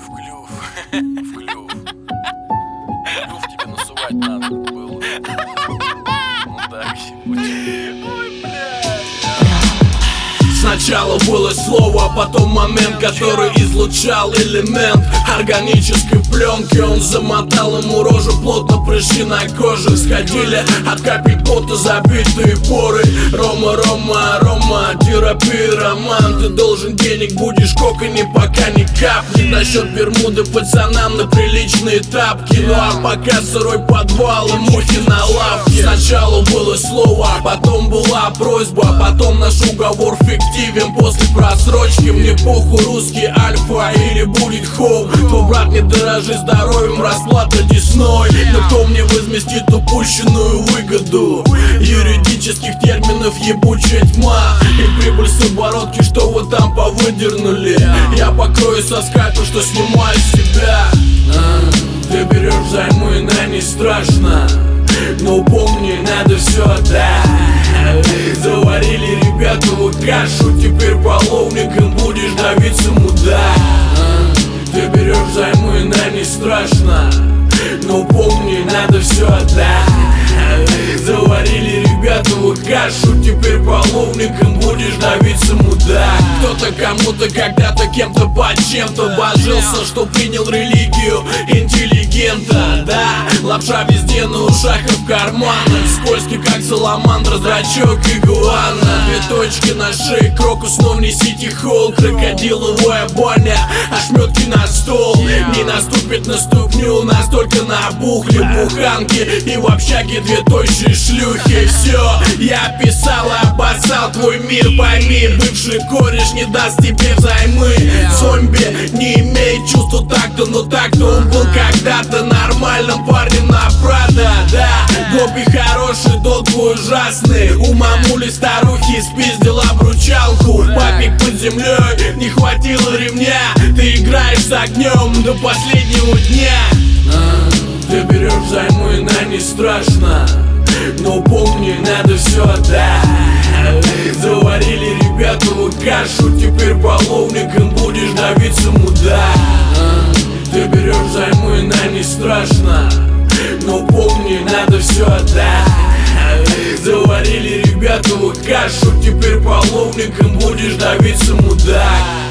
в клюв. В клюв. Клюв тебе насувать надо было. Ну так, ой, блядь. Сначала было слово, а потом момент, который излучал элемент органической пленки. Он замотал ему рожу, плотно прыщи на коже сходили от капель пота забитые поры. Рома, Рома, Рома, терапия, роман. Ты должен денег, будешь кокани, пока не капнет. Насчет Бермуды пацанам на приличные тапки. Ну а пока сырой подвал и мухи на лавке. Сначала было слово, а потом была просьба, а потом наш уговор фиктивен после просрочки. Мне похуй, русский альфа или будет хоум. Твой брат не дорожит здоровьем, расплата десной. Но кто мне возместит упущенную выгоду? Юридических терминов ебучая тьма и прибыль с оборотки, что вы там повыдернули. Я покрою со скайпа, что снимаю с себя. Ты берешь взаймы, на не страшно, но помни, надо все отдать. Заварили ребяту кашу, теперь половником будешь давиться мудак. Ты берешь взаймы, на не страшно, но помни, надо все отдать. Заварили ребяту кашу, теперь половником будешь давиться мудак. Кто-то кому-то когда-то кем-то под чем-то божился, что принял религию интеллигента. Да, лапша везде на ушах и в карманах, скользкий как саламандра, зрачок игуана. Две точки на шее, крокус, но внесите холл. Крокодиловая баня, ошметки на стол. Не наступит на ступню, настолько набухли буханки и в общаге две тощие шлюхи. Все, я писал и обоссал твой мир, пойми, бывший кореш не даст тебе взаймы. Зомби не имеет чувства так-то, но так-то он был когда-то нормальным парнем на Прада. Да, Гоби хороший, дом твой ужасный. У мамули старухи спиздил обручалку. Папик под землей, не хватило ремня. Ты играешь с огнем до последнего дня. Ты берешь взаймы, на не страшно, но помни, надо все отдать. Заварили ребяту кашу, теперь половником будешь давиться мудак. Ты берешь взаймы, на не страшно, но помни, надо все отдать. Заварили ребяту кашу, теперь половником будешь давиться мудак.